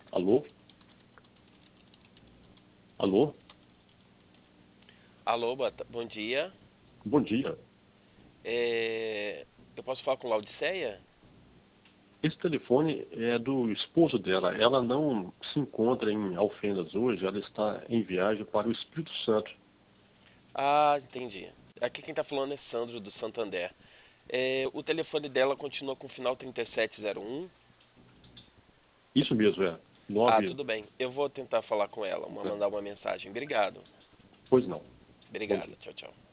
Alô? Alô? Alô, bom dia. Bom dia. Eu posso falar com Laudiceia? Esse telefone é do esposo dela. Ela não se encontra em Alfenas hoje, ela está em viagem para o Espírito Santo. Ah, entendi. Aqui quem tá falando é Sandro do Santander. O telefone dela continua com o final 3701. Isso mesmo, é. Ah, 9. tudo bem. Eu vou tentar falar com ela, É, mandar uma mensagem. Obrigado. pois não. Bom Obrigado. dia. Tchau, tchau.